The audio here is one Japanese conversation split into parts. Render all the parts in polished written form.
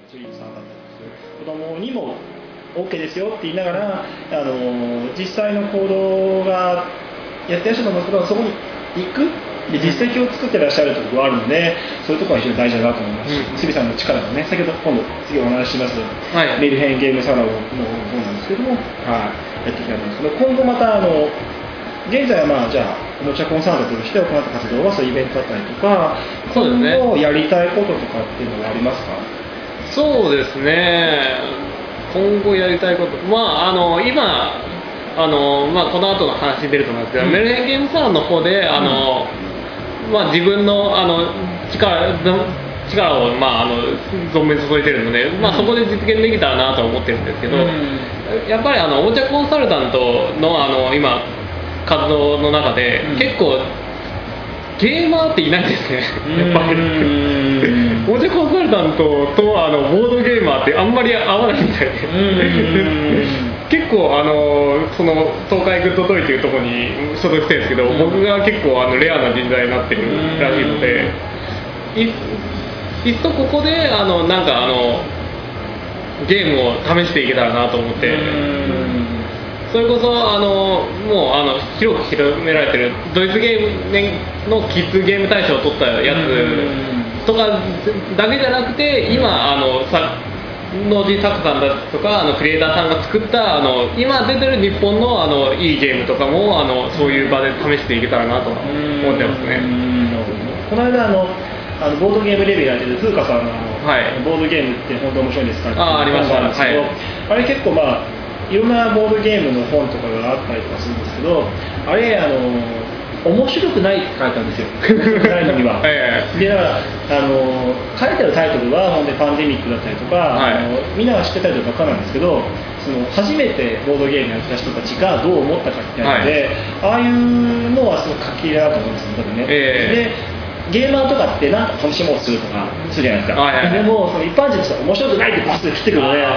注意さんだったりする子供にも OK ですよって言いながら実際の行動がやってらっしゃると思うんですけど、そこに行くで実績を作ってらっしゃるところがあるので、そういうところは非常に大事だなと思いますし、杉さんの力もね、先ほど次お話しします、メルヘンゲームサロンの方なんですけども、やっていきたいと思うんですけど、今後また現在はじゃあおもちゃコンサートとして行った活動はそういうイベントだったりとか、 そうですね、 今後やりたいこととかっていうのはありますか？ そうですね、今後やりたいこと、今この後の話に出ると思うんですけど、メルヘンゲームサロンの方で自分の力を存分に注いでるので、そこで実現できたらなと思ってるんですけど、やっぱりおもちゃコンサルタントの今活動の中で、結構ゲーマーっていないんですねやっぱりおもちゃコンサルタントとボードゲーマーってあんまり合わないみたいで結構その東海グッドトイというところに所属してるんですけど、僕が結構レアな人材になってるらしいので、いっそここでゲームを試していけたらなと思って、それこそもう広く広められてるドイツゲームのキッズゲーム大賞を取ったやつとかだけじゃなくて、今農人作家さんだとかクリエイターさんが作った今出てる日本のいいゲームとかもそういう場で試していけたらなと思ってますね。 この間ボードゲームレビューやってる風花さんのボードゲームって本当面白いんですかってありました、 あれ結構いろんなボードゲームの本とかがあったりとかするんですけど、あれ面白くないって書いたんですよ面白くないのにはでだから書いてあるタイトルは本当にパンデミックだったりとか、みんなが知ってたりとかなんですけど、初めてボードゲームやった人たちがどう思ったかみたいなので、ああいうのはすごく書き入れだと思うんですよ多分ね、でゲーマーとかってなんか楽しもうとするとかするじゃないですか、でも一般人としては面白くないってパスで来てくるので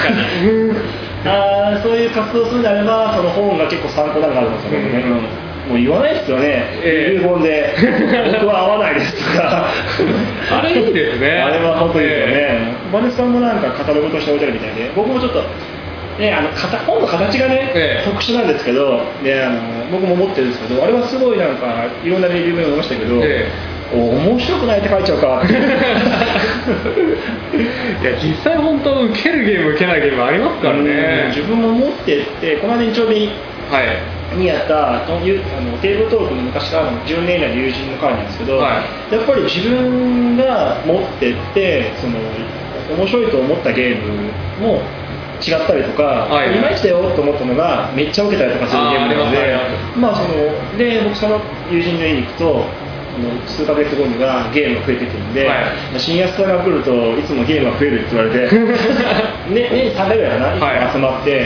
そういう活動するんであればその本が結構参考になるなと思うんですよね、もう言わないですよね、遺言で僕は合わないですとかあれいいですねあれは本当にいいですよね。マネスさんもなんかカタログとして置いてあるみたいで、僕もちょっと本の形がね、特殊なんですけど、僕も持ってるんですけど、あれはすごいなんかいろんなレビューも読みましたけど、面白くないって書いちゃうかっていや実際本当受けるゲーム受けないゲームありますからね。 自分も持ってってこの間日曜日にやったテーブルトークの昔からの10年以内の友人の会なんですけど、やっぱり自分が持ってって面白いと思ったゲームも違ったりとか、いまいちだよと思ったのがめっちゃ受けたりとかするゲームなので、で僕その友人の家に行くと数ヶ月後にはゲームが増えてくるんで、新安さんが来るといつもゲームが増えるって言われて年3回ぐらいかな、集まって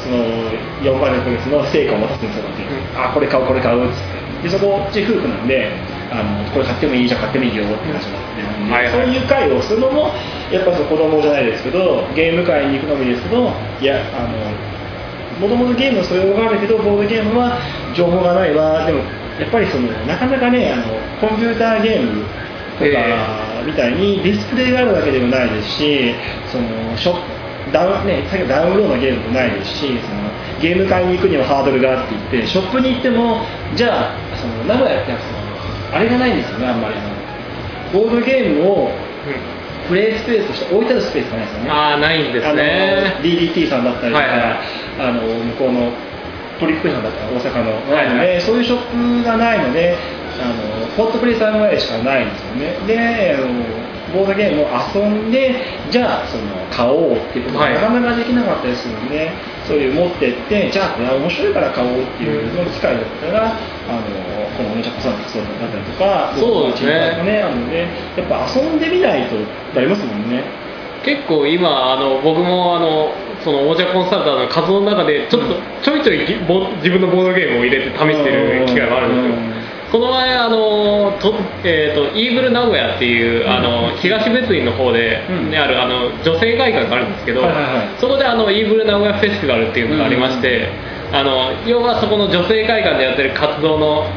4ヶ月の成果を渡すんですよ、これ買うこれ買うっつって、でそこうち夫婦なんでこれ買ってもいいじゃん買ってもいいよって話になって、そういう会をするのもやっぱ子供じゃないですけどゲーム会に行くのもいいですけど、いやもともとゲームの素養があるけどボードゲームは情報がないわ、でもやっぱりなかなかねコンピューターゲームとかみたいにディスプレイがあるわけでもないですし、さっきダウンロードのゲームもないですし、ゲーム会に行くにはハードルがあって言ってショップに行ってもじゃあ名古屋ってあれがないんですよね、あんまりボードゲームをプレイスペースとして置いてあるスペースがないですよね。 ないんですね。 DDT さんだったりとか、向こうのトリックさんだったら大阪のないので、そういうショップがないのでホットプレイさんぐらいしかないんですよね。でボードゲームを遊んでじゃあ買おうっていうことがなかなかできなかったりするので、そういう持ってってじゃあこれは面白いから買おうっていうの機会だったらこのおもちゃ子さんの活動だったりとか、 そうですね、 あるのでやっぱ遊んでみないとなりますもんね。 結構今僕もそのおもちゃコンサルタントの活動の中でちょいちょい自分のボードゲームを入れて試してる機会があるんですよ。この前イーブル名古屋っていう東別院の方で、ある女性会館があるんですけど、そこでイーブル名古屋フェスティバルっていうのがありまして、要はそこの女性会館でやってる活動の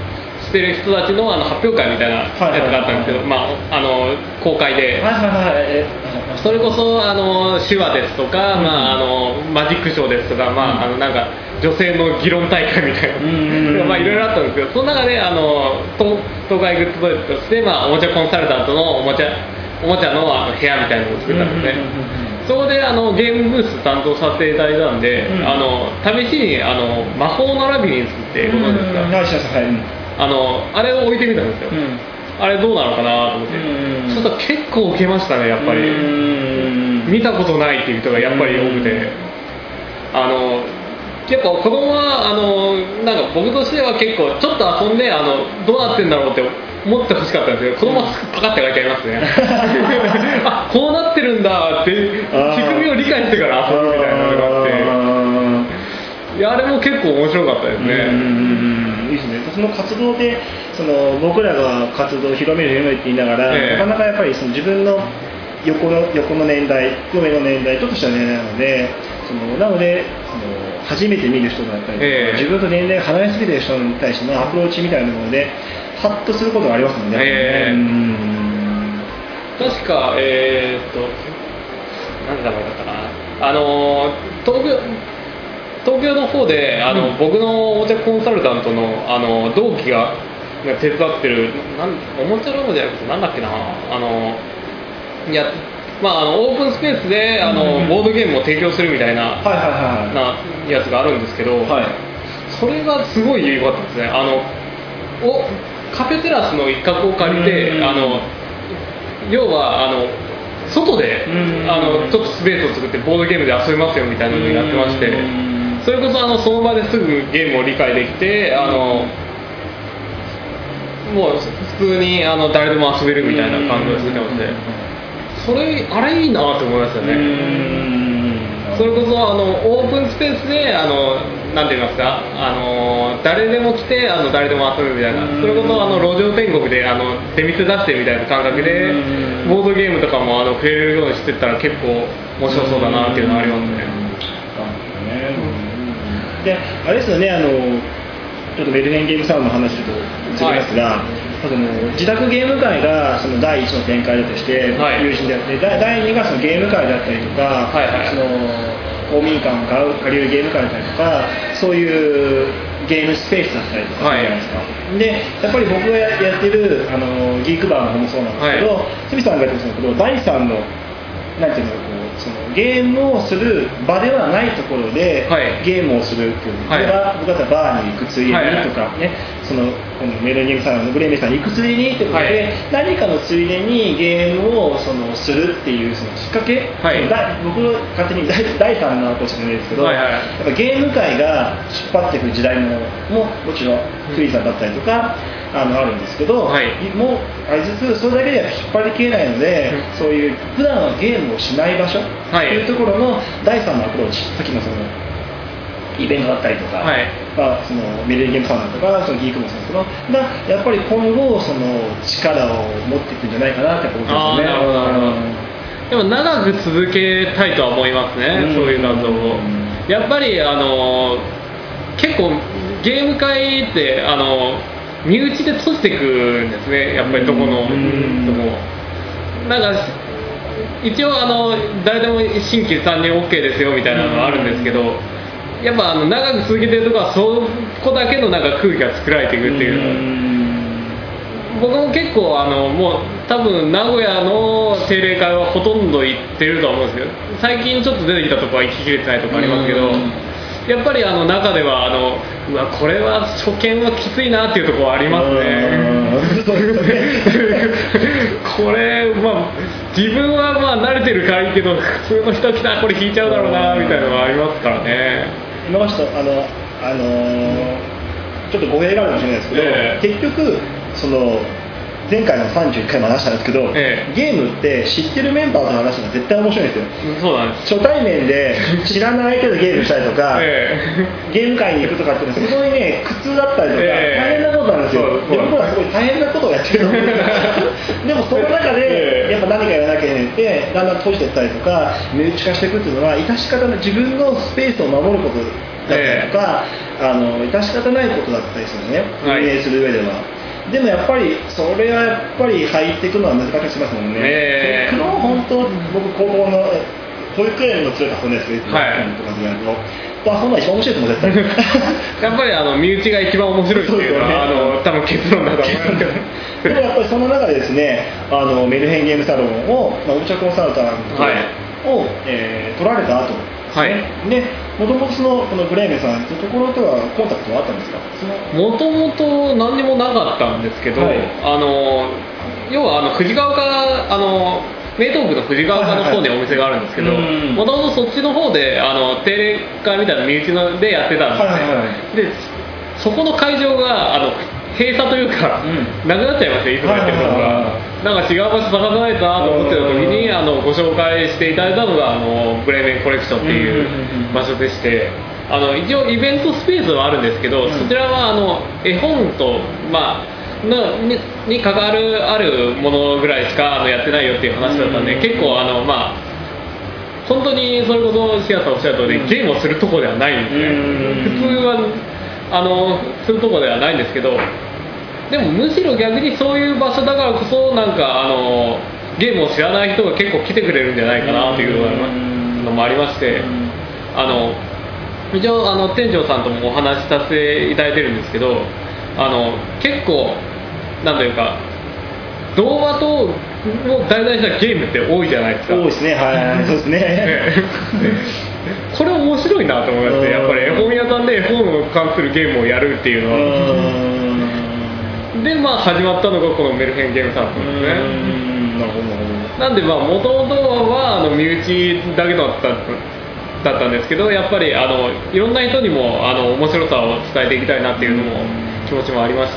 してる人たちの発表会みたいなやつがあったんですけど、公開で、それこそ手話ですとか、マジックショーですとか、なんか女性の議論大会みたいな、いろいろあったんですけど、その中で東海グッドボイスとして、おもちゃコンサルタントのおもちゃの部屋みたいなのを作ったんですね。そこでゲームブース担当させていただいたんで、試しに魔法のラビリンスってご存知ですか？あれを置いてみたんですよ。あれどうなのかなと思って、そしたら結構受けましたね。やっぱり見たことないっていう人がやっぱり多くて、結構子供はなんか僕としては結構ちょっと遊んでどうなってんだろうって思ってほしかったんですけど、子供はすぐパカッて書いちゃいますね。あ、こうなってるんだって仕組みを理解してから遊ぶみたいなのがあって、いやあれも結構面白かったですね。 いいですね。その活動で僕らが活動を広めるって言いながら、なかなかやっぱり自分の横の年代、上の年代、ちょっとした年代なので、なので初めて見る人だったりとか、自分と年齢が離れすぎてる人に対してのアプローチみたいなものでハッとすることがありますもんね。 確か何だろうかな、東京の方で僕のおもちゃコンサルタントの同期が手伝ってるおもちゃラボじゃなくてなんだっけな、オープンスペースでボードゲームを提供するみたいなやつがあるんですけど、それがすごい良かったですね。カフェテラスの一角を借りて、要は外でちょっとスペースを作ってボードゲームで遊べますよみたいなのをやってまして、それこそその場ですぐゲームを理解できてもう普通に誰でも遊べるみたいな感じを作ってまして、あれいいなと思いましたね。それこそオープンスペースでなんて言いますか、誰でも来て誰でも遊ぶみたいな、それこそ路上天国で出店出してみたいな感覚でボードゲームとかも触れるようにしてったら結構面白そうだなっていうのがありますね。 であれですよね、ちょっとメルヘンゲームサウンドの話ちょっと移りますが、自宅ゲーム会が第1の展開だとして友人であって、第2がゲーム会だったりとか、公民館を借りるゲーム会だったりとか、そういうゲームスペースだったりとかじゃないですか。でやっぱり僕がやってるギークバーの方もそうなんですけど、鷲見さんがやってるんですけど、第3のなんていうのゲームをする場ではないところでゲームをするっていう、例えば僕だったらバーに行くついでにとかね、このメルヘンゲームサウンドのグレーメさんに行くついでにってことで、何かのついでにゲームをするっていうきっかけ、僕の勝手に第3のかもしれないですけど、やっぱゲーム界が引っ張っていく時代ももちろんクイズさんだったりとかあるんですけど、もうありつつそれだけでは引っ張りきれないので、そういう普段はゲームをしない場所というところの第3のアプローチ、さっきのイベントだったりとか、メルヘンゲームサウンドとかギークもそうですけどがやっぱり今後力を持っていくんじゃないかなってことですよね。 でも長く続けたいとは思いますね、そういう活動を。やっぱり結構ゲーム会って身内で閉じていくんですね、やっぱりどこも。なんか一応誰でも新規参入 OK ですよみたいなのがあるんですけど、やっぱ長く続けてるとこはそこだけのなんか空気が作られていくっていうの、僕も結構もう多分名古屋の定例会はほとんど行ってるとは思うんですけど、最近ちょっと出てきたところは行ききれてないところありますけど、やっぱり中ではうわこれは初見はきついなっていうところはありますね。これ自分は慣れてるからいいけど普通の人来たらこれ引いちゃうだろうなみたいなのがありますからね。 今までちょっと語弊があるかもしれないですけど、結局前回の31回も話したんですけど、ゲームって知ってるメンバーと話すのが絶対面白いんですよ。 そうなんです。 初対面で知らない相手とゲームしたりとか、ゲーム会に行くとかっていうのはすごいね苦痛だったりとか、大変なことなんですよ。で僕らすごい大変なことをやってるのででもその中でやっぱ何かやらなきゃいけないってだんだん閉じていったりとか身内化していくっていうのは致し方ない、自分のスペースを守ることだったりとか、致し方ないことだったりするんですね、運営する上では。 でもやっぱりそれはやっぱり入っていくのは難しいしますもんね。テクノ本当僕高校の保育園の強かったんですけど、はい、とかでやると。そんな一番面白いと思う絶対やっぱり身内が一番面白いっていうのは多分結論だと思いますけどでもやっぱりその中でですねメルヘンゲームサロンをオブチャコンサルタントを、取られた後はい、 でもともとこのブレーメンさんというところとはコンタクトはあったんですか？ もともと何にもなかったんですけど、はい、要は藤川から名東区の藤川の方にお店があるんですけど、もともとそっちの方で定例会みたいな身内のでやってたんですね、はいはいはい、でそこの会場が閉鎖というか、なくなっちゃいました、いつもやってるのが、なんか違う場所探さないとなと思ってた時にご紹介していただいたのがブレーメンコレクションっていう場所でして、一応イベントスペースはあるんですけど、そちらは絵本とに関わるあるものぐらいしかやってないよっていう話だったんで、結構本当にそれこそシアさんおっしゃる通り、ゲームをするところではないんですね。普通はするところではないんですけど、でもむしろ逆にそういう場所だからこそなんかゲームを知らない人が結構来てくれるんじゃないかなというのもありまして、一応店長さんともお話しさせていただいてるんですけど、結構なんというか動画と題材したゲームって多いじゃないですか。 多いですね、はい、そうですねこれ面白いなと思いまして、やっぱり絵本屋さんで絵本に関するゲームをやるっていうのはで始まったのがこのメルヘンゲームサロンですね。 なるほど。 なんでもともとは身内だけだったんですけど、やっぱりいろんな人にも面白さを伝えていきたいなっていうのも気持ちもありまして、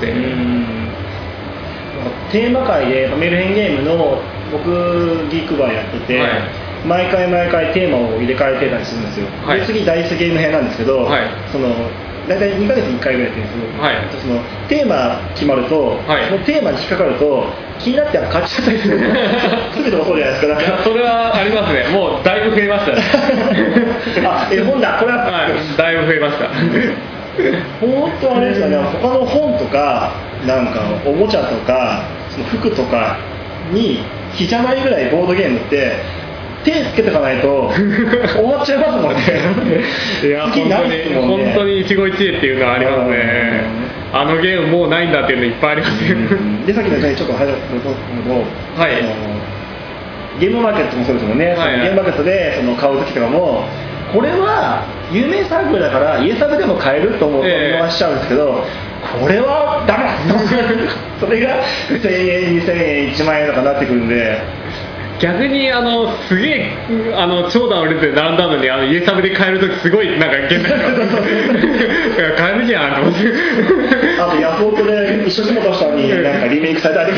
テーマ会でメルヘンゲームの僕ギークバーやってて、はい、毎回テーマを入れ替えてたりするんですよ、はい、で次ダイスゲーム編なんですけど、はい、大体2ヶ月に1回ぐらいやってるんですけど、はい、テーマ決まると、はい、そのテーマに引っかかると気になって買っちゃったりするすぐとかそうじゃないですか。 いやそれはありますね。もうだいぶ増えましたね絵本だこれは、 はい、だいぶ増えました本当あれですかね、他の本とかなんかおもちゃとかその服とかにひじゃないぐらいボードゲームって手つけておかないと終わっちゃいますもんねいや本当に一期一会っていうのはありますね。ゲームもうないんだっていうのいっぱいありますよでさっきのちょっと入ると、はい、ゲームマーケットもそうですもんね、はいはい、ゲームマーケットで買う時とかもこれは有名サークルだから家サブでも買えると思うと見逃しちゃうんですけど、これはダメそれが1000円2000円1万円とかなってくるんで、 逆にすげえ長蛇の列で並んだのに家サブで買えるときすごいなんか現代買えるじゃんと思ってあとヤフオクで一緒に戻したのになんかリメイクされたり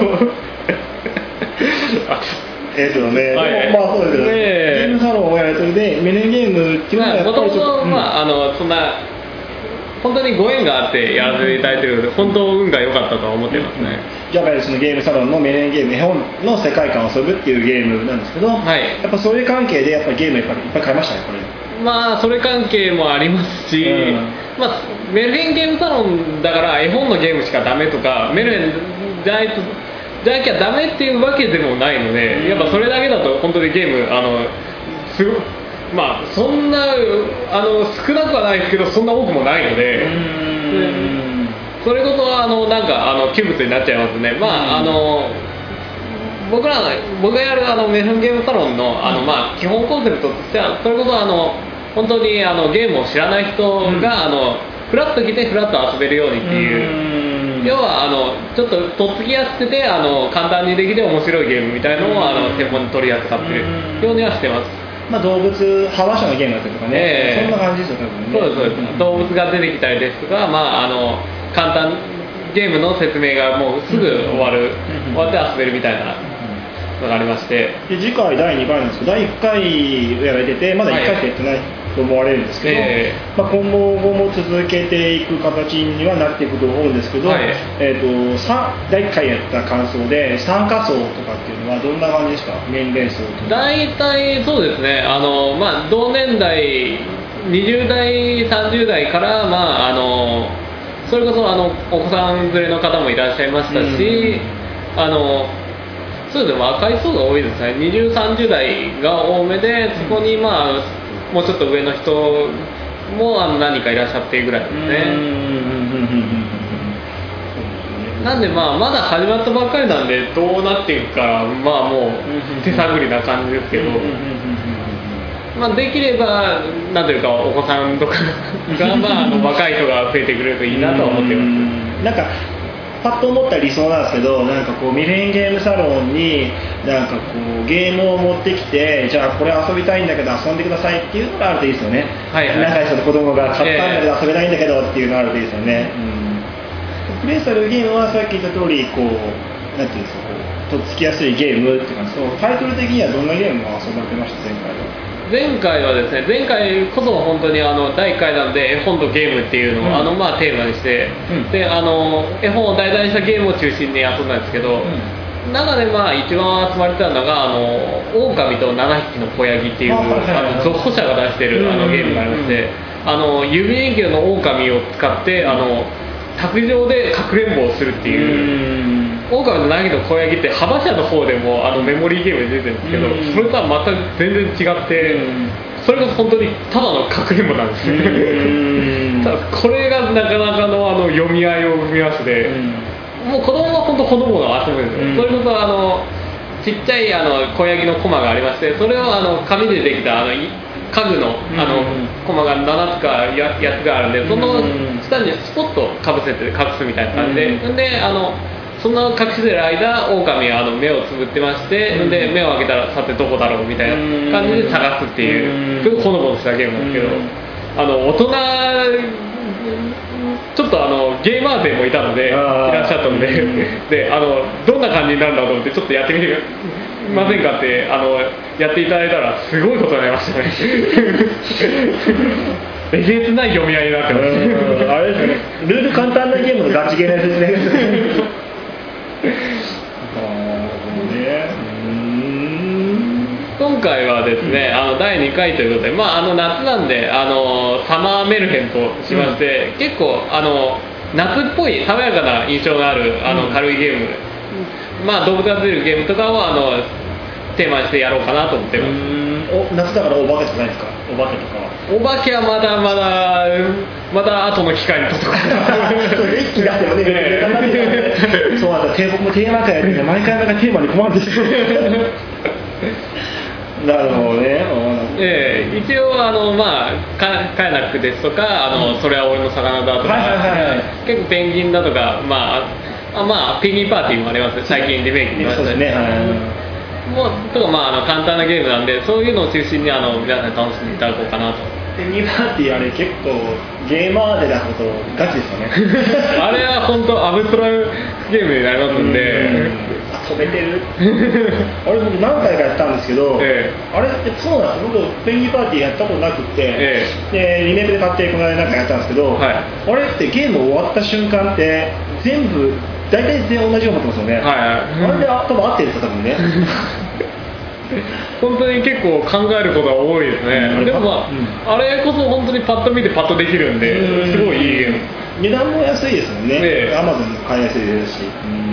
ですよね。はい、でもそうですけど、ゲームサロンをやられてるでメルヘンゲームっていうのはやっぱりちょっとそんな本当にご縁があってやらせていただいてるので、本当運が良かったとは思ってますね。 やっぱりそのゲームサロンのメルヘンゲーム絵本の世界観を遊ぶっていうゲームなんですけど、はい、やっぱそういう関係でやっぱりゲームいっぱい買いましたねこれ。 それ関係もありますし、メルヘンゲームサロンだから絵本のゲームしかダメとかメルヘンじゃなきゃダメっていうわけでもないので、やっぱそれだけだと本当にゲームすごそんな少なくはないですけどそんな多くもないので、それこそなんか窮物になっちゃいますね。僕がやるメルヘンゲームサロンの基本コンセプトとしてはそれこそ本当にゲームを知らない人がフラッと来てフラッと遊べるようにっていう、要はちょっととっつきやすくて簡単にできて面白いゲームみたいのを専門に取り扱ってるようにはしてます。 動物派話のゲームだったりとかね、そんな感じですよね。 そうです、動物が出てきたりですとか、簡単ゲームの説明がもうすぐ終わって遊べるみたいなのがありまして、 で次回第2回なんですけど、第1回やられててまだ1回しかやってないと思われるんですけど、今後も続けていく形にはなっていくと思うんですけど、第1回やった感想で参加層とかっていうのはどんな感じですか？年齢層とか。 大体そうですね、同年代20代30代からそれこそお子さん連れの方もいらっしゃいましたし、そうですね、若い層が多いですね。20、30代が多めで、そこにまあもうちょっと上の人も何かいらっしゃってぐらいですね。なんでまだ始まったばっかりなんでどうなっていくかまあもう手探りな感じですけど、できればなんていうかお子さんとかが若い人が増えてくれるといいなとは思ってます。 なんかパッと思った理想なんですけど、なんかこうミレニゲームサロンになんかこうゲームを持ってきて、じゃあこれ遊びたいんだけど遊んでくださいっていうのがあるといいですよね。仲良しの子供が買ったんだけど遊べないんだけどっていうのがあるといいですよね。プレイされるゲームはさっき言った通りこうなんていうんですか、こうとっつきやすいゲームって感じ。タイトル的にはどんなゲームが遊ばれてました？ 前回はですね、前回こそ本当に第1回なんで絵本とゲームっていうのを、テーマにして、で絵本を題材にしたゲームを中心に遊んだんですけど、中で一番集まれたのが狼と7匹の子ヤギっていうゾッホ社が出してるゲームがありまして、指円形の狼を使って卓上でかくれんぼをするっていう。狼と7匹の子ヤギって幅社の方でもメモリーゲームで出てるんですけど、それとは全く全然違って、それが本当にただのかくれんぼなんですね。ただこれがなかなかの読み合いを生みまして、もう子供は本当ほのぼの遊ぶんですよ。それこそちっちゃい子ヤギのコマがありまして、それを紙でできた家具のコマが7つか8つがあるんで、その下にスポッとかぶせて隠すみたいな感じで、その隠してる間、狼は目をつぶってまして、で目を開けたらさてどこだろうみたいな感じで探すっていう、すごいほのぼのしたゲームなんですけど、大人ちょっとゲーマー勢もいたのでいらっしゃったので、でどんな感じになるんだと思ってちょっとやってみてませんかってやっていただいたらすごいことになりましたね。えげつない読み合いになってます。 あれですね、ルール簡単なゲームのガチゲーのやつですね。 今回はですね、第2回ということで、夏なんでサマーメルヘンとしまして、結構夏っぽい爽やかな印象がある軽いゲーム、動物が出るゲームとかをテーマにしてやろうかなと思ってます。 夏だからお化けじゃないですか？お化けとかお化けはまだ後の機会にとか一気に出してもね、そうなんだ、僕もテーマ会やってて毎回テーマに困るんですよ。なるほどね。 一応カヤナックですとかそれは俺の魚だとか、結構ペンギンだとかペンギンパーティーもあります。最近リメイクになりましたね。とか簡単なゲームなんで、そういうのを中心に皆さんに楽しんでいただこうかなと。 ペンギンパーティーあれ結構ゲーマーでだことガチですよね。 あれは本当アブストラゲームになりますんで。 止めてる。あれ僕何回かやったんですけど、あれってそうなんです。僕ペンギンパーティーやったことなくって、でリメイクで買ってこの間やったんですけど、あれってゲーム終わった瞬間って全部大体全員同じように持ってますよね。あれで多分合ってるんですよ多分ね。 本当に結構考えることが多いですね。でもあれこそ本当にパッと見てパッとできるんで、すごいいいゲーム。 値段も安いですもんね。Amazon も買いやすいですし。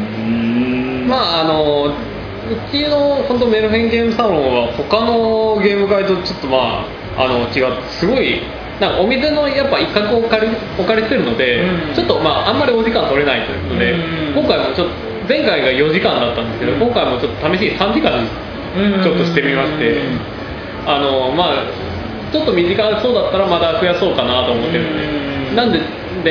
うちの本当メルヘンゲームサロンは他のゲーム会とちょっと違ってすごいなんかお店のやっぱ一角をお借りしてるので、ちょっとあんまりお時間取れないというので、今回もちょっと前回が4時間だったんですけど、今回もちょっと試しに3時間にちょっとしてみまして、ちょっと短そうだったらまた増やそうかなと思ってるんで、なんで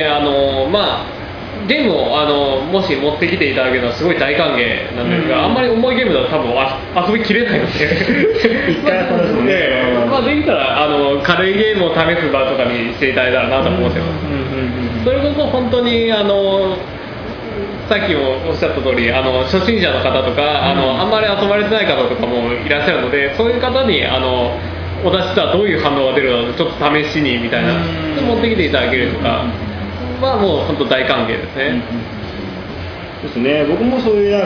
ゲームをもし持ってきていただけるのはすごい大歓迎なんですが、あんまり重いゲームだと多分遊びきれないので一回そうですね。 できたら軽いゲームを試す場とかにしていただいたらなと思ってます。それこそ本当にさっきもおっしゃった通り初心者の方とかあんまり遊ばれてない方とかもいらっしゃるので、そういう方にお出ししたらどういう反応が出るのかちょっと試しにみたいな持ってきていただけるとかもう本当大歓迎ですね。 ですね。僕もそういう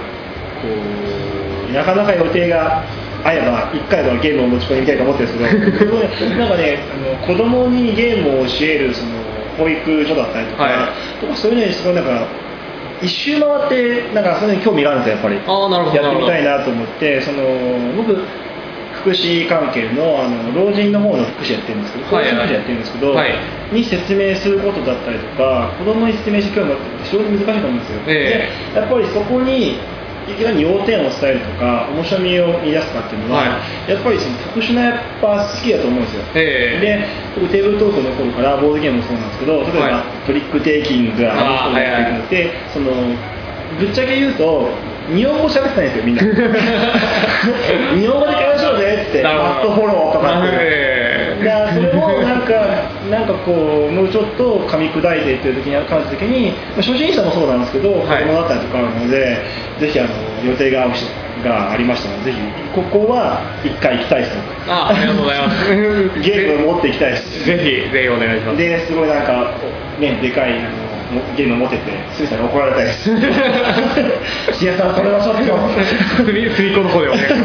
なかなか予定が合えば1回はゲームを持ち込みたいと思ってるんですけど、なんかね子供にゲームを教える保育所だったりとか、 はい、 とかそういうのにすごいなんか一周回ってなんかそういうのに興味があるんですよやっぱり。やってみたいなと思って、僕福祉関係の老人の方の福祉やってるんですけど、高齢者福祉やってるんですけど、に説明することだったりとか、子供に説明して興味があって非常に難しいと思うんですよ。でやっぱりそこにいかに要点を伝えるとか面白みを見出すかっていうのは、やっぱりその特殊なやっぱ好きだと思うんですよ。で僕テーブルトークの頃からボードゲームもそうなんですけど、例えば、トリックテイキングがってぶっちゃけ言うと日本語喋ってないんですよみんな日本語で会話しようぜってマットフォローとかってだからそれもなんかこうもうちょっと噛み砕いてっていう時に関した時に初心者もそうなんですけど子供だったりとかあるので、ぜひ予定が合う人がありましたので、ぜひここは一回行きたいです。 ありがとうございますゲームを持っていきたいです。 ぜひお願いします。 ですごいなんかねでかいゲームを持っててスミさんに怒られたいです。土屋さんそれはちょっと隅っこの方でお願いします。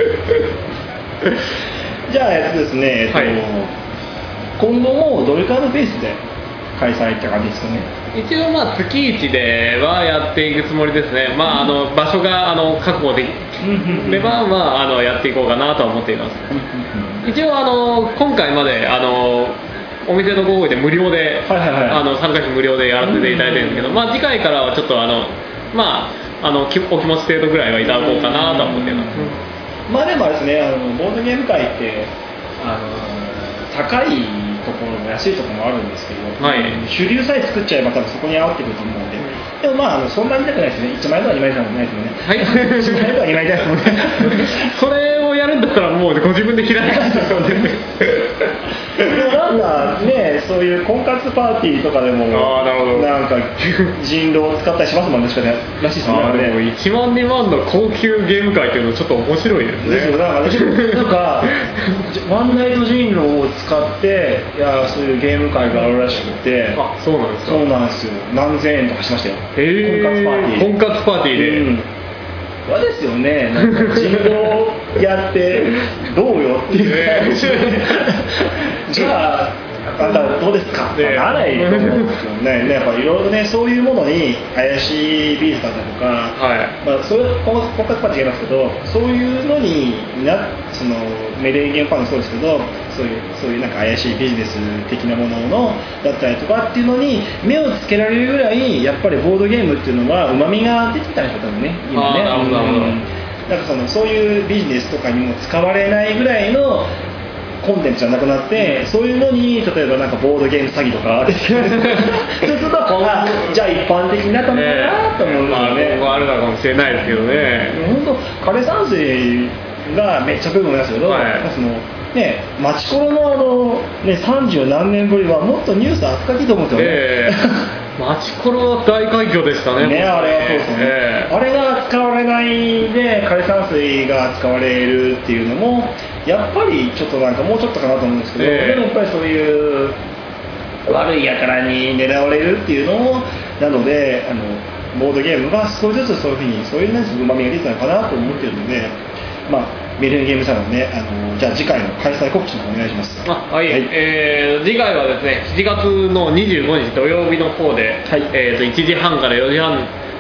じゃあですね、今後もどれくらいのペースで開催って感じですかね。 一応月1ではやっていくつもりですね。場所が確保できればやっていこうかなとは思っています。一応今回までお店のご厚意で無料で、参加費無料でやらせていただいてるんですけど、次回からはちょっとお気持ち程度ぐらいはいただこうかなとは思っています。 でもあれですね、ボードゲーム界って高いところも安いところもあるんですけど、主流さえ作っちゃえば多分そこに合ってくると思うので、でもそんなに高くないですね。1万円とか2万円とかないですよね。1万円とか2万円ですもんね。 それをやるんだったらもうご自分で開いてですよね。 でもなんかね、そういう婚活パーティーとかでもなんか人狼を使ったりしますもんね。確かねらしいですね。 でも1万2万の高級ゲーム界っていうのちょっと面白いですね。 なんかワンナイト人狼を使ってそういうゲーム会があるらしくて、 そうなんですか。 そうなんですよ。何千円とかしましたよ。 婚活パーティーで。 嫌ですよね。なんか人狼やってどうよっていう感じで、じゃあどうですかってならないと思うんですよね。やっぱいろいろね、そういうものに怪しい美術だったりとか、そういう婚活パーティーがありますけど、そういうのにメレンゲンファンもそうですけど、そういうなんか怪しいビジネス的なもののだったりとかっていうのに目をつけられるぐらい、やっぱりボードゲームっていうのは旨味が出てきたんでしょうね今ね。なんかそういうビジネスとかにも使われないぐらいのコンテンツじゃなくなって、そういうのに例えばなんかボードゲーム詐欺とかそうするとじゃあ一般的になったのかなと思うんですよね。 あるのかもしれないですけどね。 本当枯山水がめっちゃブームなんですけど、マチコロの30何年ぶりはもっとニュース扱っていいと思うんですよね。 マチコロは大快挙でしたね。 あれはそうですね。あれが使われないで枯山水が使われるっていうのもやっぱりちょっとなんかもうちょっとかなと思うんですけど、でもやっぱりそういう悪い輩に狙われるっていうのもなので、ボードゲームが少しずつそういうふうにそういううまみが出てたのかなと思ってるので、メレンゲームサロンね、じゃあ次回の開催告知の方お願いします。 次回はですね、7月の25日土曜日の方で、1時半から4時半、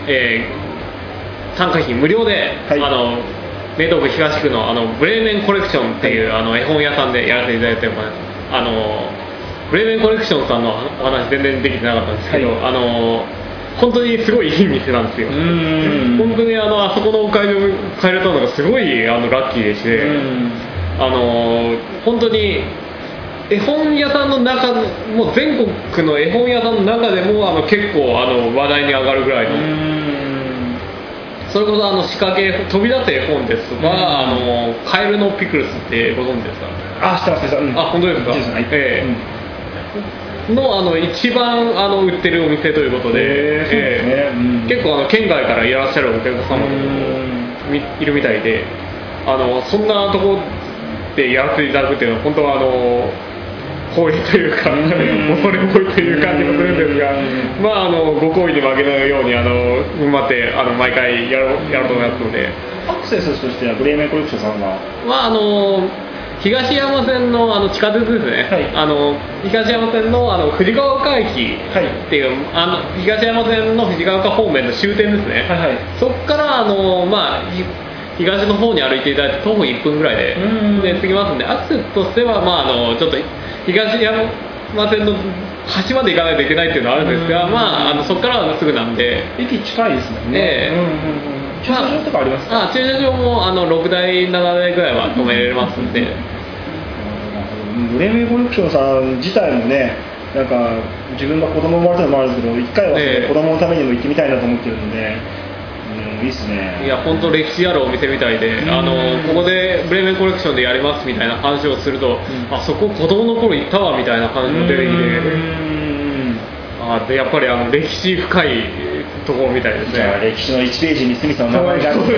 参加費無料で、名東区東区のブレーメンコレクションっていう絵本屋さんでやらせていただいてます。ブレーメンコレクションさんのお話全然できてなかったんですけど、本当にすごいいい店なんですよ。本当にあそこのお買い物買えれたのがすごいラッキーでして、本当に絵本屋さんの中もう全国の絵本屋さんの中でも結構話題に上がるぐらいの、それこそ仕掛け飛び出す絵本ですとか、カエルのピクルスってご存知ですか？ 知ってます。 本当ですか？の一番売ってるお店ということで、結構県外からいらっしゃるお客様もいるみたいで、そんなところでやらせていただくっていうのは本当は光栄というか恐れ多いという感じもするんですが、ご好意に負けないように頑張って毎回やろうと思いますので。 アクセスとしてはブレーメンコレクションさんは東東山線の地下鉄ですね、 はい、 東山線の藤ヶ丘駅っていう、東山線の藤ヶ丘方面の終点ですね、はいはい、そこから東の方に歩いていただいて徒歩1分ぐらいで着きますんで、アクセスとしては、ちょっと東山線の端まで行かないといけないっていうのはあるんですが、そこからはすぐなんで、 駅近いですもんね、駐車場とかありますか？ 駐車場も6台7台ぐらいは止めれますんで。 ブレイブエボリューションさん自体もね、なんか自分が子供生まれたのもあるんですけど、一回は子供のためにも行ってみたいなと思ってるので、いいっすね。 いや本当歴史あるお店みたいで、ここでブレイメンコレクションでやりますみたいな話をすると、そこ子供の頃行ったわみたいな感じの出てきて、やっぱり歴史深いところみたいですね。 じゃあ歴史の1ページにスミさんの名前がある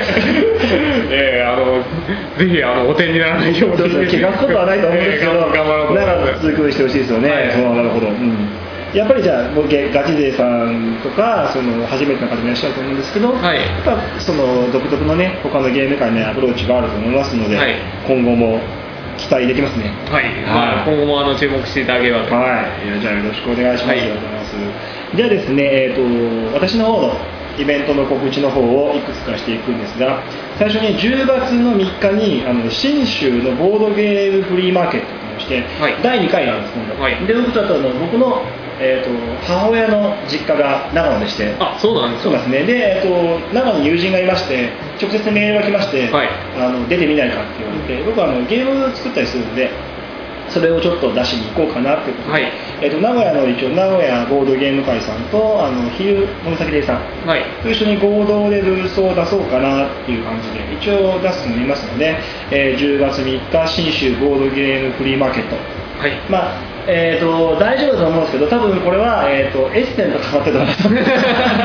ぜひお手にならないように気がつくことはないと思うんですけど、長く続くしてほしいですよね。なるほど、やっぱりじゃあガチ勢さんとか初めての方もいらっしゃると思うんですけど、やっぱ独特のね他のゲーム界のアプローチがあると思いますので、今後も期待できますね。 今後も注目していただければと。 じゃあよろしくお願いします。ありがとうございます。じゃあですね、私の方のイベントの告知の方をいくつかしていくんですが、最初に10月の3日に信州のボードゲームフリーマーケットといいまして、第2回なんです今度。で僕の母親の実家が長野でして、 そうなんですか。 そうですね。で、長野に友人がいまして、直接メールが来まして、出てみないかって言われて、僕はゲーム作ったりするので、それをちょっと出しに行こうかなということで、名古屋の一応名古屋ボードゲーム会さんと飛龍野崎亭さんと一緒に合同でブースを出そうかなっていう感じで一応出すと思いますので、10月3日信州ボードゲームフリーマーケット、大丈夫だと思うんですけど、多分これは、エッセンと変わってると思います。エッセン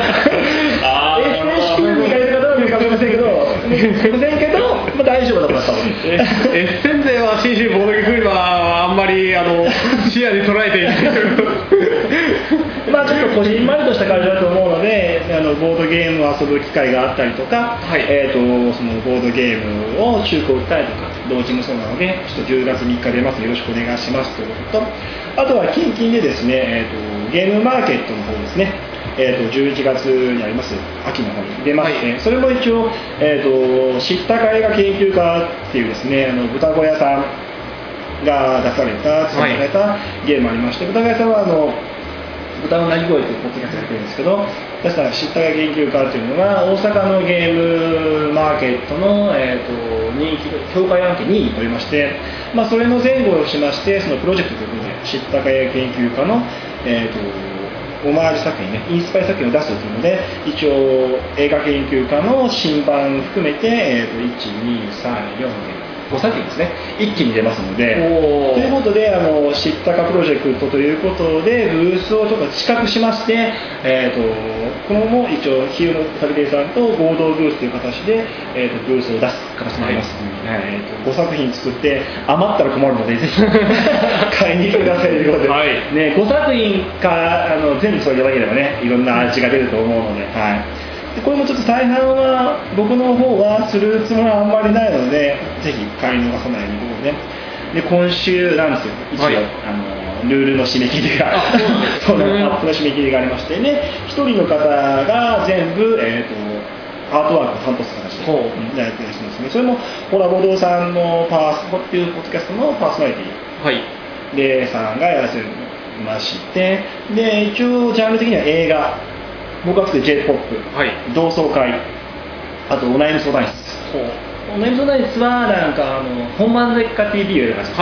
試験に行かれる方は見るかもしれませんけど、大丈夫だと思います。 エッセン勢は信州ボードゲームフリーはあんまり視野に捉えていない。 ちょっとこじんまりとした感じだと思うので、ボードゲームを遊ぶ機会があったりとか、そのボードゲームを中古売ったりとか、同時もそうなので、ちょっと10月3日出ますのでよろしくお願いしますということと、あとは近々でですね、ゲームマーケットの方ですね、11月にあります秋の方に出まして、それも一応、知ったか映画研究家っていうですね、豚小屋さんが出された作られたゲームありまして、豚小屋さんは豚の鳴き声というポッドキャストやってるんですけど、確か知ったか研究家というのが大阪のゲームマーケットの、人気評価ランキング2位に取りまして、それの前後をしまして、そのプロジェクトということで知ったか研究家の、オマージュ作品ね、インスパイア作品を出すというので、一応映画研究家の新版含めて、1、2、3、4、5作品ですね、一気に出ますので、ということで知ったかプロジェクトということでブースをちょっと近くしまして、このも一応飛龍の旅亭さんと合同ブースという形で、ブースを出す形になります、5作品作って余ったら困るのでぜひ買いに来てくださいということで、5作品か全部それでなければね、いろんな味が出ると思うので、でこれもちょっと再販は僕の方はするつもりはあんまりないので、ぜひ買い逃さないようにということで、今週なんですよ、一応、ルールの締め切りがそうアップの締め切りがありましてね、1人の方が全部、アートワークを担当する形でやってるらしいんですね。それもホラボドさんのパースポっていうポッドキャストのパーソナリティでさんがやらせまして、で一応ジャンル的には映画、僕は作る J-POP、同窓会、あとお悩み相談室。お悩み相談室はなんか本番絶歌 TV をやる感じです、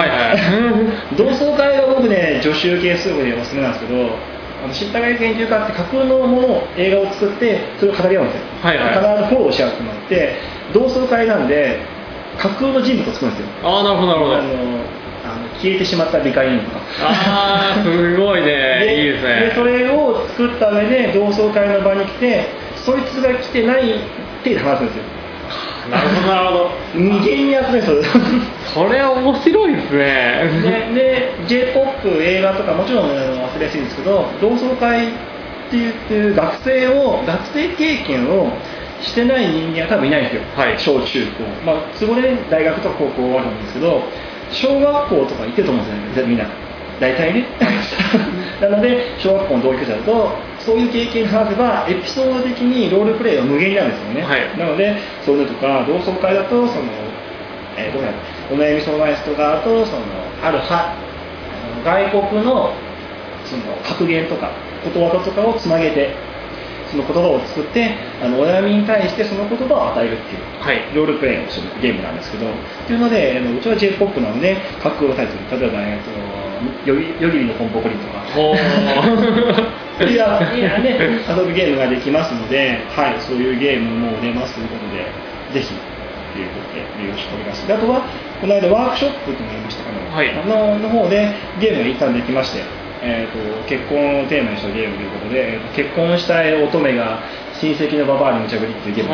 同窓会は僕ね、助手系数でおすすめなんですけど、知ったか研究家って架空のものを映画を作ってそれを語り合うんですよ、必ずフォローし合うってなって、同窓会なんで架空の人物を作るんですよ。 なるほどなるほど。 消えてしまった理解員とか、 すごいね、いいですね。 でそれを作った上で同窓会の場に来て、そいつが来てないって話すんですよ。 なるほどなるほど。 二元に集める。 それ面白いですね。 で J-POP 映画とかもちろん忘れやすいんですけど、同窓会っていう学生経験をしてない人間は多分いないんですよ、小中高、そこで大学とか高校はあるんですけど、 小学校とか行ってると思うんですよね、みんな大体ねなので小学校の同級生だとそういう経験を話せばエピソード的にロールプレイは無限なんですよね、なのでそういうのとか同窓会だとその、どうやお悩み相談室とかだとそのある外国のその格言とかことわざとかをつなげてその言葉を作ってお悩みに対してその言葉を与えるっていう、ロールプレイをするゲームなんですけどというのでうちは J-POP なので架空のタイトル例えば、夜霧のポンポコリンとかいやね、遊ぶゲームができますので、はい、そういうゲームも出ますということでぜひということでよろしくお願いします。あとはこの間ワークショップとも言いましたかね、の方でゲームが一旦できまして、結婚をテーマにしたゲームということで、結婚したい乙女が親戚のババアに無茶ぶりっていうゲーム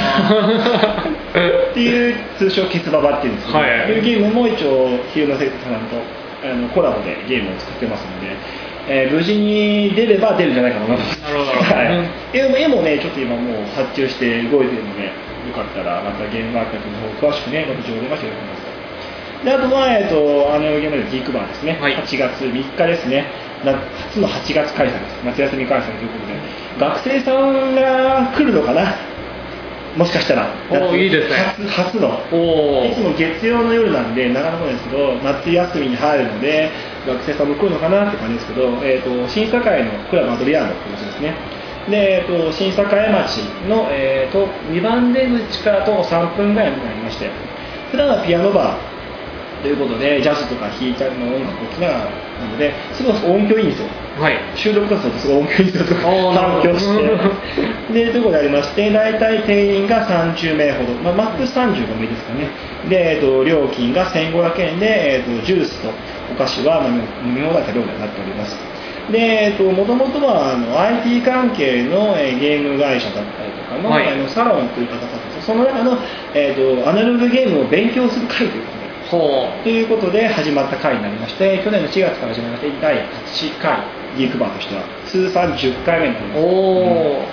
ですっていう通称キスババっていうんですけど、いうゲームも一応日向生徒さんとコラボでゲームを作ってますので、無事に出れば出るんじゃないかと思います。絵もねちょっと今もう発注して動いているのでよかったらまたゲームマーケットの方詳しくねまた情報出ましてください。であとは、ゲームでギークバーですね、8月3日ですね、初の8月開催です、夏休み開催ということで、学生さんが来るのかな、もしかしたら、 いいですね、 初の、いつも月曜の夜なんで、なかなかですけど、夏休みに入るので、学生さんも来るのかなって感じですけど、新栄のクラブアドリアーノということですね。で新栄町の、2番出口からと3分ぐらいになりまして、普段はピアノバーということでジャズとか弾いたの音楽を聴きながらなのですごく音響いいんですよ、収録活動ってすごい音響いいんですよ反響してでということでありまして、大体定員が30名ほど、マックス35名ですかね。で、料金が1500円で、ジュースとお菓子は飲み放題料理になっております。で、もともとはIT 関係のゲーム会社だったりとかの、サロンという方たち、その中の、アナログゲームを勉強する会ということでということで始まった会になりまして、去年の4月から始まりまして第8回ギークバーとしては通算10回目になります。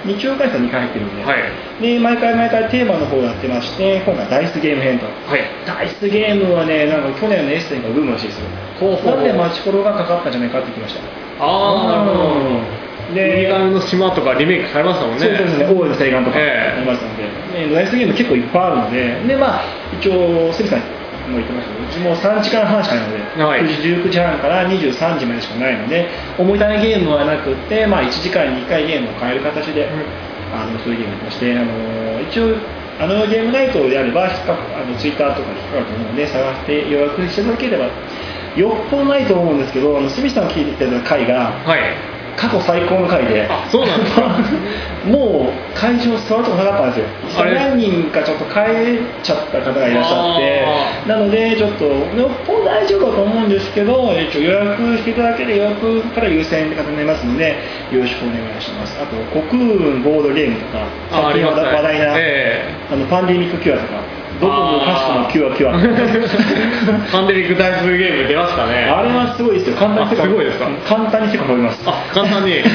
日曜開催2回入ってるんで、で毎回テーマの方をやってまして、今回ダイスゲーム編と、ダイスゲームはね、なんか去年のエッセンがブームらしいですよ。なんでマチコロがかかったんじゃないかって言ってました。 なるほど。で、右側の島とかリメイクされましたもんね。 そうですね、大江の西岸とかありましたので、ダイスゲーム結構いっぱいあるので、で一応関さんもう言ってましたけど、うちも3時間半しかないので、19時半から23時までしかないので、思い種ゲームはなくて、1時間に1回ゲームを変える形で、そういうゲームをやってまして、一応ゲームナイトであればツイッターとかに引っかかると思うので探して予約していただければよっぽどないと思うんですけど、清水さんが聞いていた回が、過去最高の回で、 そうなんですかもう会場座るとこなかったんですよ。何人かちょっと帰っちゃった方がいらっしゃって、なのでちょっとよっぽど大丈夫だと思うんですけど、一応予約していただけで予約から優先って方になりますのでよろしくお願いします。あと国運ボードゲームとか最近話題な、パンデミックキュアとかどこもかしこもキュアパンデミックダイスゲーム出ましたね。 あれはすごいですよ。簡単にすごいですか。 簡単に世界を覚えます。 簡単に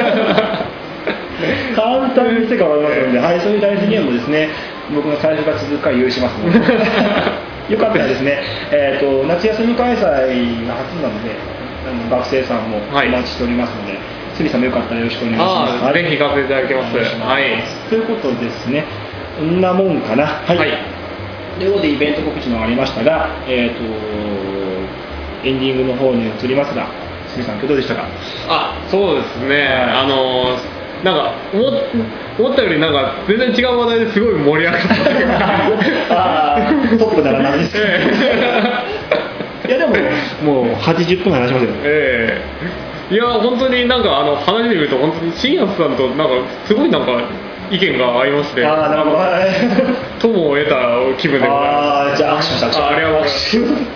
簡単に世界を覚えますので、そういうダイスゲームをですね、僕が最初から続くから用意しますのでよかったらですね、夏休み開催が初なので学生さんもお待ちしておりますので、杉さんもよかったらよろしくお願いします。 ぜひ行かせていただきます。 ということですね、こんなもんかな。ということでイベント告知もありましたが、エンディングの方に移りますが、杉さん今日どうでしたか。 そうですね、なんか思ったよりなんか全然違う話題ですごい盛り上がったトップなら何ですかいやでももう80分話しますよ。 いや本当になんか話で見ると本当に新安さんとなんかすごいなんか意見が合いまして、 なるほど友を得た気分でございます。 じゃあ握手した。 ありがとうございます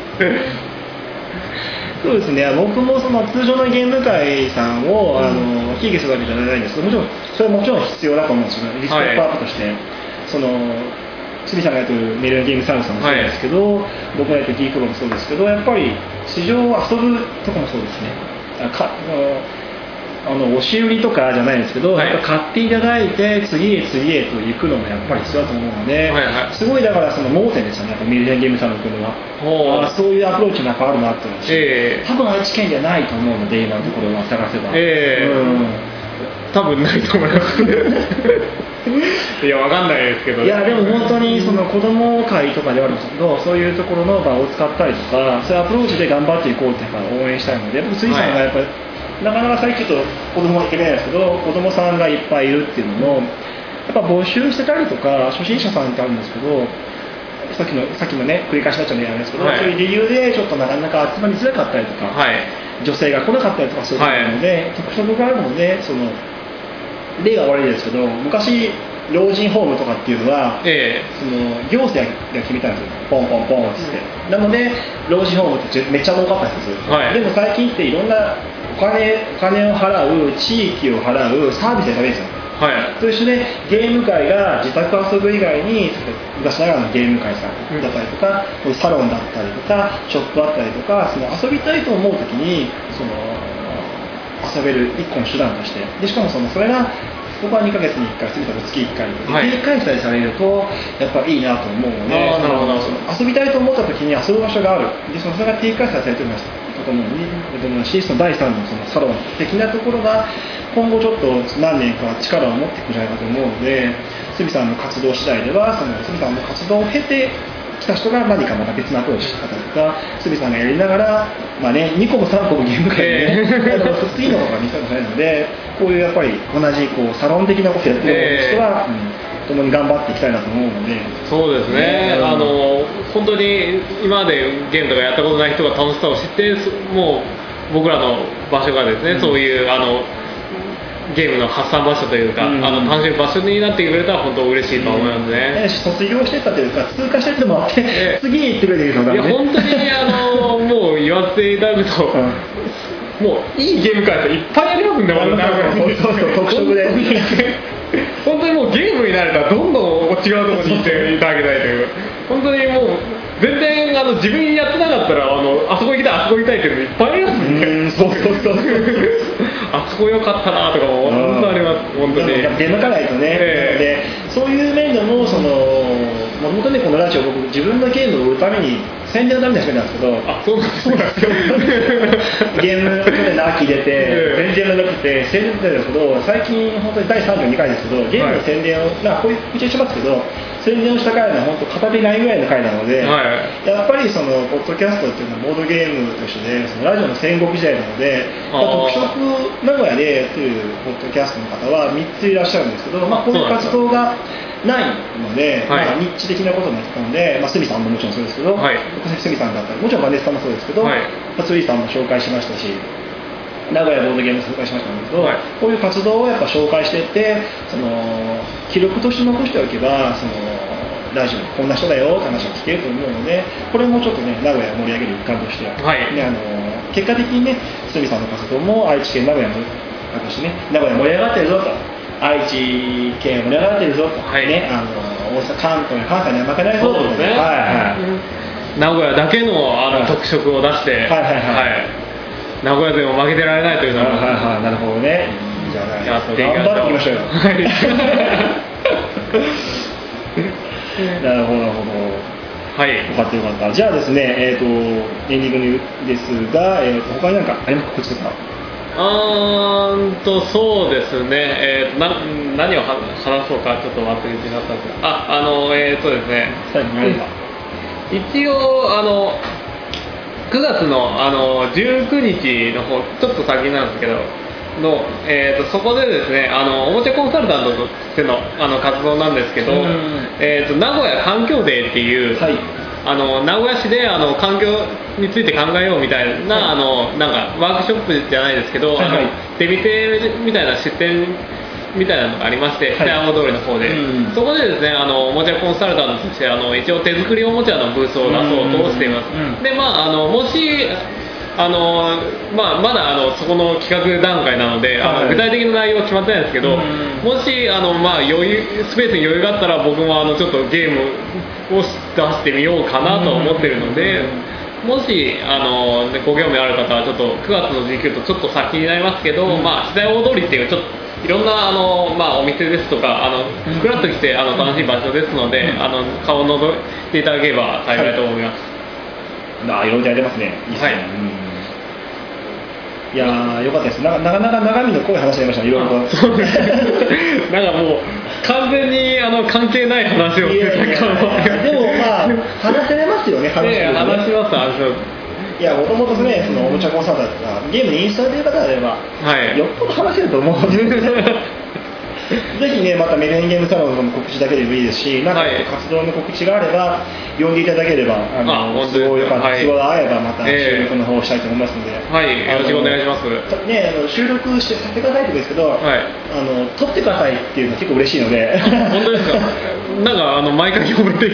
そうですね、僕もその通常のゲーム会さんをひいきするわけじゃないんですけど、それはもちろん必要だと思うんですよね。リストアップとして、杉さんがやってるメルゲームサウンドさんもそうですけど、僕がやってるギークロもそうですけど、やっぱり市場を遊ぶとかもそうですね。 押し売りとかじゃないんですけど、 はい、 やっぱ買っていただいて次へ次へと行くのもやっぱり必要だと思うので、はいはい、すごいだからその盲点ですよね、やっぱミルヘンゲームさんの国は。そういうアプローチもやっぱあるなって思うし、多分愛知県じゃないと思うので今のところは探せば、 多分ないと思いますいや、わかんないですけど、 いやでも本当にその子供会とかではあるんですけど、そういうところの場を使ったりとか、そういうアプローチで頑張っていこうってやっぱ応援したいので、杉さんがやっぱり、なかなか最近ちょっと子供はいけないですけど、子供さんがいっぱいいるっていうのもやっぱ募集してたりとか、初心者さんってあるんですけど、さっきのね繰り返しになっちゃうんであれですけど、そういう理由でちょっとなかなか集まりづらかったりとか、女性が来なかったりとかするので、特色があるので、その例が悪いですけど、昔老人ホームとかっていうのは、その行政が決めたんですよ、ポンポンポンって言って、なので老人ホームってめっちゃ儲かったんですよ、でも最近っていろんなお金を払う、地域を払うサービスで食べるんですよ、と一緒でゲーム会が自宅遊ぶ以外に昔ながらのゲーム会さんだったりとか、サロンだったりとかショップだったりとか、その遊びたいと思う時にその遊べる一個の手段として、でしかもそれがここは2ヶ月に1回、次から月1回定期開催されるとやっぱりいいなと思うので、遊びたいと思った時に遊ぶ場所がある、でそれが定期開催されてると思うし、その第3のそのサロン的なところが今後ちょっと何年か力を持っていくんじゃないかと思うので、杉さんの活動次第ではその杉さんの活動を経て来た人が何かまた別のアプローチした方とか、杉さんがやりながら、2個も3個もゲーム会でね、次の方が見せたくないので、こういうやっぱり同じサロン的なことをやってる人は、共に頑張っていきたいなと思うので。 そうですね、本当に今までゲームとかやったことない人が楽しさを知って、もう僕らの場所がですね、そういうゲームの発散場所というか、楽しむ場所になってくれたら本当嬉しいと思いますね。 卒業してたというか通過してってもらって、次に行ってくれていいのだね。 いや本当にもう言わせていただくと、もういいゲーム会っていっぱいありますんで、 特色で本当にもうゲームになれたらどんどん違うところに行っていただきたいという、本当にもう全然自分やってなかったらあそこ行きたいあそこ行きたいっていうのいっぱいありますんで、あそこ良かったなとかも本当あります。本当に出向かないとね、でそういう面でも本当にこのラジオ僕自分のゲームを売るために宣伝のために始めたんですけど、 そうなんですよゲームで秋出て全然なくて宣伝ですけど、最近本当に第32回ですけどゲームの宣伝をこういう口にしますけど、宣伝をした回は本当片手ないぐらいの回なので、やっぱりそのポッドキャストっていうのはボードゲームと一緒でそのラジオの戦国時代なので、特色名古屋でやってるポッドキャストの方は3ついらっしゃるんですけど、こういう活動がないので、ニッチ的なことになってたので、鷲見さんももちろんそうですけど、鷲見さんだったりもちろんバネスさんもそうですけど、鷲見さんも紹介しましたし、名古屋ボードゲーム紹介しましたんですけど、こういう活動をやっぱ紹介していって記録として残しておけばラジオにこんな人だよって話が聞けると思うので、これもちょっとね名古屋を盛り上げる一環として、結果的にね鷲見さんの活動も愛知県名古屋のとしてね、名古屋盛り上がってるぞと、愛知県盛り上がってるぞと、大阪関西には負けないぞと、 名古屋だけの特色を出して、名古屋でも負けてられないというのは、 なるほどね。じゃあ頑張っていきましょうよ。なるほど。よかった。じゃあですね、エンディングですが、他に何かありますか、こっちとか。 そうですね、何を話そうかちょっと忘れてなったんですが、そうですね、一応9月の19日の方、ちょっと先なんですけどそこでですね、おもちゃコンサルタントとしての活動なんですけど、名古屋環境デーっていう、名古屋市で環境について考えようみたいな、なんかワークショップじゃないですけど、出店みたいな出店みたいなのがありまして、北山通りの方で、そこでですねおもちゃコンサルタントとして一応手作りおもちゃのブースを出そうとしています。でもしまだそこの企画段階なので具体的な内容は決まってないんですけど、もしスペースに余裕があったら僕もちょっとゲームを出してみようかなと思ってるので、 もしご興味ある方はちょっと9月の19とちょっと先になりますけど、まあ時代大通りっていうちょっといろんなまあ、お店ですとかふらっと来て楽しい場所ですので、顔を覗いていただければ幸いと思います。 いろいろやれますね。いいですね。いやー、よかったです。なかなか中身の濃い話になりましたね、いろいろと。 そうですね。なんかもう完全に関係ない話をしてたかも。 でもまあ話せれますよね、話します。 いや、もともとね、そのおもちゃコンサートだったらゲームにインストールという方であれば、よっぽど話せると思うんですよ。ぜひね、またメルヘンゲームサロンの告知だけでもいいですし、なんか活動の告知があれば呼んでいただければ、都合よかった、都合が合えばまた収録の方をしたいと思いますので、 はい、よろしくお願いします。 ね、収録してさせてくださいって言うんですけど、撮ってくださいっていうのは結構嬉しいので。 本当ですか。なんか毎回呼ぶって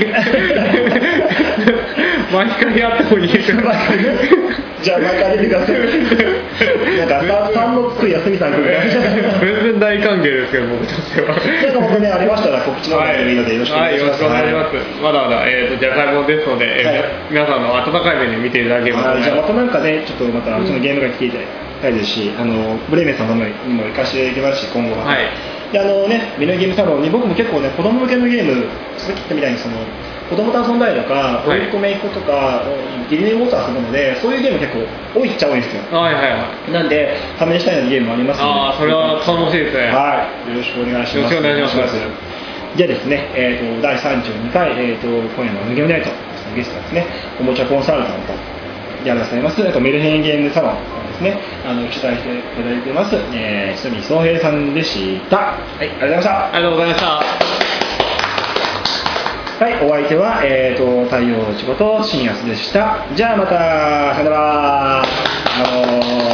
毎回やってもいいですか。 じゃあ毎回出てください。なんか3のつく休みさん来る。 全然大歓迎ですけど、僕としては。 なんか本当ね、ありましたら告知の方でもいいのでよろしくお願いします。 はい、よろしくお願いします。まだまだじゃがいもですので、皆さんの温かい目で見ていただければと思います。 じゃあまたなんかね、ちょっとまたうちのゲームが来ていただきたいですし、ブレイメンさんの方にも行かせていただきますし、今後は。はい。でメルヘンゲームサロンに僕も結構ね、子供向けのゲーム、さっき言ったみたいに子供と遊んだりとか、甥っ子姪っ子とか、義理の妹と遊ぶので、そういうゲーム結構多いっちゃ多いんですよ。なんで、試したいようなゲームもありますので。 それは楽しいですね。 はい。よろしくお願いします。 よろしくお願いします。 じゃあですね、第32回、今夜のゲームナイト、ゲストはですね、おもちゃコンサルタントやられています、メルヘンゲームサロンですね、主催していただいています、ひとみそうへいさんでした。はい、ありがとうございました。 ありがとうございました。 はい、お相手は、太陽ちこと新安でした。じゃあまた、さよなら。